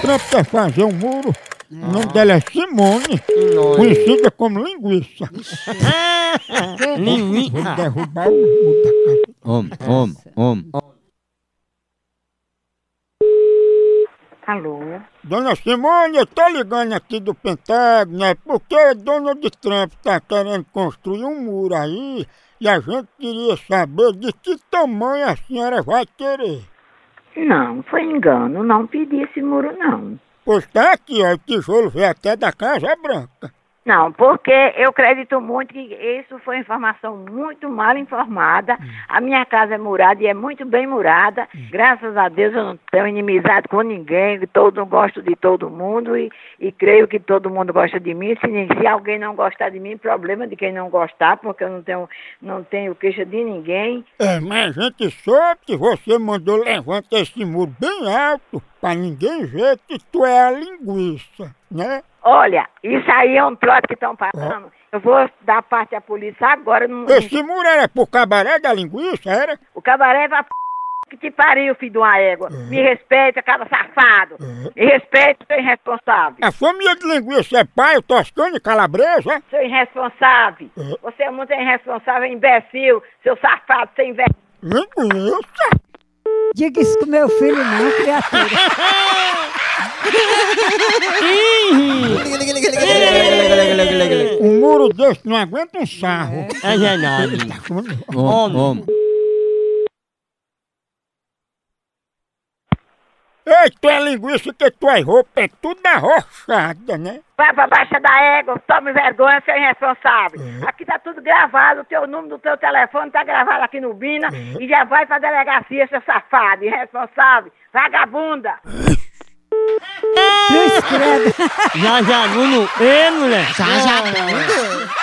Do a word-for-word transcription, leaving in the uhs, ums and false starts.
Trump quer fazer um muro. O nome dela é Simone, conhecida como linguiça. Linguiça. Vou derrubar o muro da casa. Homem, homem, homem. Alô? Dona Simone, eu tô ligando aqui do Pentágono, né? Porque Donald Trump tá querendo construir um muro aí e a gente queria saber de que tamanho a senhora vai querer. Não, foi engano. Não pedi esse muro, não. Pois tá aqui, ó, o tijolo veio até da Casa Branca. Não, porque eu acredito muito que isso foi informação muito mal informada. Hum. A minha casa é murada e é muito bem murada. Hum. Graças a Deus eu não tenho inimizade com ninguém, todo, gosto de todo mundo e, e creio que todo mundo gosta de mim. Se, se alguém não gostar de mim, problema de quem não gostar, porque eu não tenho, não tenho queixa de ninguém. É, mas a gente soube que você mandou levantar esse muro bem alto pra ninguém ver que tu é a linguiça, né? Olha, isso aí é um trote que estão passando. Eu vou dar parte à polícia agora. Não... Esse muro era pro cabaré da linguiça, era? O cabaré vai p... que te pariu, filho de uma égua. Uhum. Me respeita, cara safado. Uhum. Me respeita, seu irresponsável. A família de linguiça é pai, Toscano e Calabresa? Seu irresponsável. Uhum. Você é muito irresponsável, imbecil, seu safado, seu imbecil. Linguiça? Diga isso com meu filho não, criatura. Um muro desse não aguenta um sarro. É verdade. Homem, homem. Ei, tu é linguiça que tuas roupas é tudo arrochada, né? Vai pra baixa da égua, tome vergonha, seu irresponsável. Uhum. Aqui tá tudo gravado, o teu número do teu telefone tá gravado aqui no Bina uhum. E já vai pra delegacia, seu safado, irresponsável, vagabunda. Cruz credo. Já já, Nuno, ei, mulher. Já já,